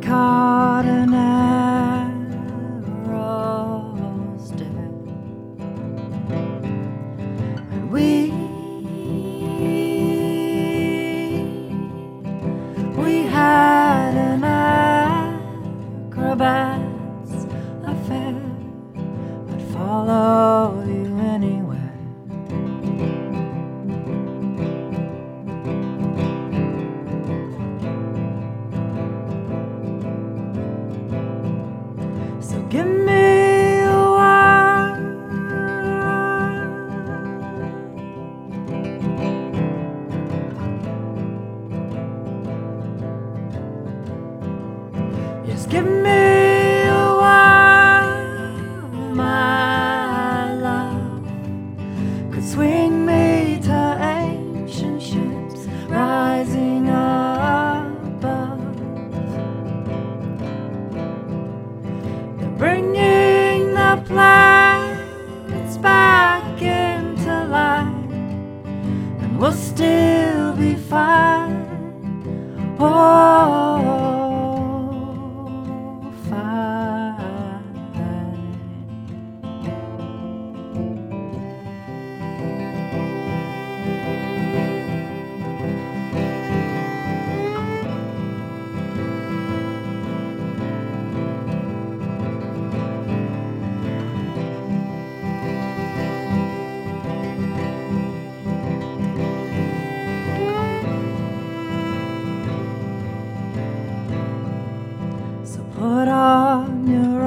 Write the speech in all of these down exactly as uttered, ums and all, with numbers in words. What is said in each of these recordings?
caught an arrow's death, and we we had an acrobat's affair. I'd follow you anywhere. So give me a while, yes, give me a while, my love could swing me to ancient ships rising above. Bringing the planets back into light, and we'll still be fine. Oh, fine. Put on your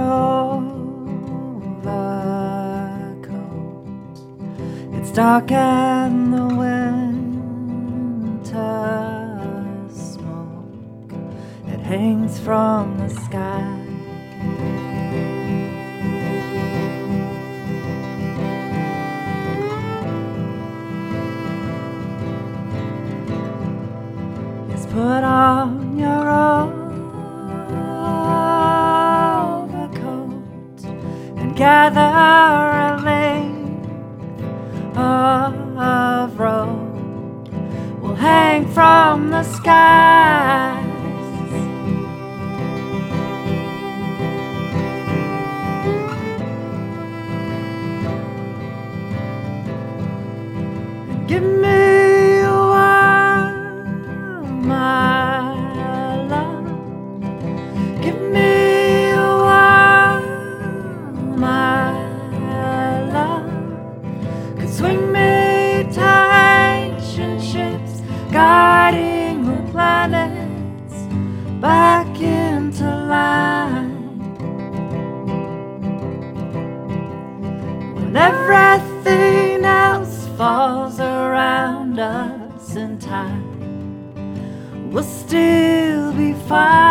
overcoat. It's dark and the winter smoke, it hangs from the sky. Yes, put on your overcoat and gather a length of rope will hang from the skies. And give me a while, my love. Give me a while, my love could swing me to ancient ships guiding the planets back into line. When everything else falls around us in time, we'll still be fine.